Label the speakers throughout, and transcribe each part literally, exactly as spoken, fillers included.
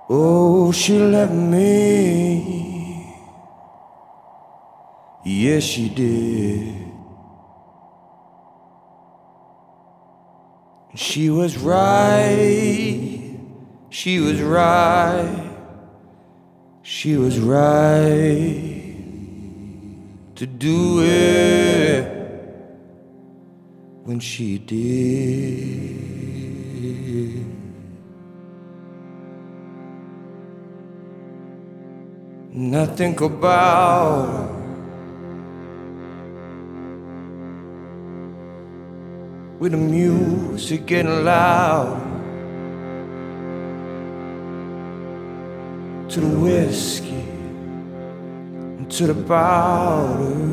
Speaker 1: Oh, she left me. Yes, she did. She was right. She was right. She was right to do it when she did. And I think about her. With the music getting loud, to the whiskey and to the powder.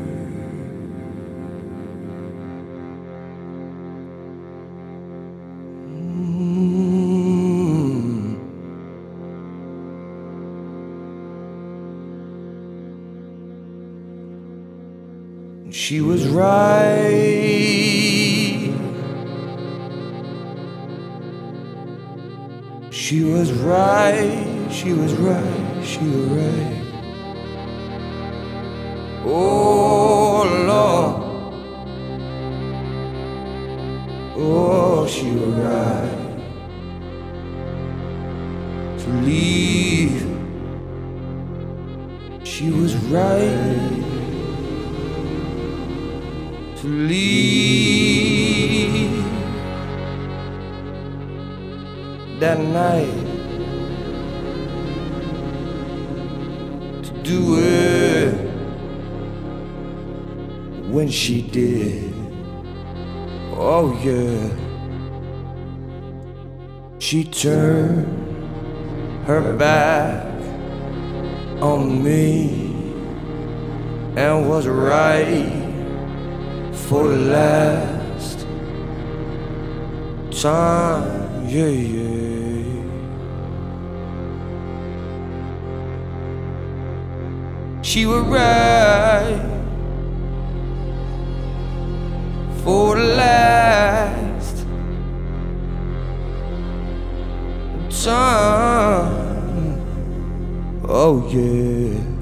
Speaker 1: She was right. She was right. She was right. She was right. Oh Lord. Oh, she was right to leave. She was right to leave that night, to do it when she did. Oh yeah, she turned her back on me and was right for the last time, yeah, yeah. She was right for the last time, oh yeah.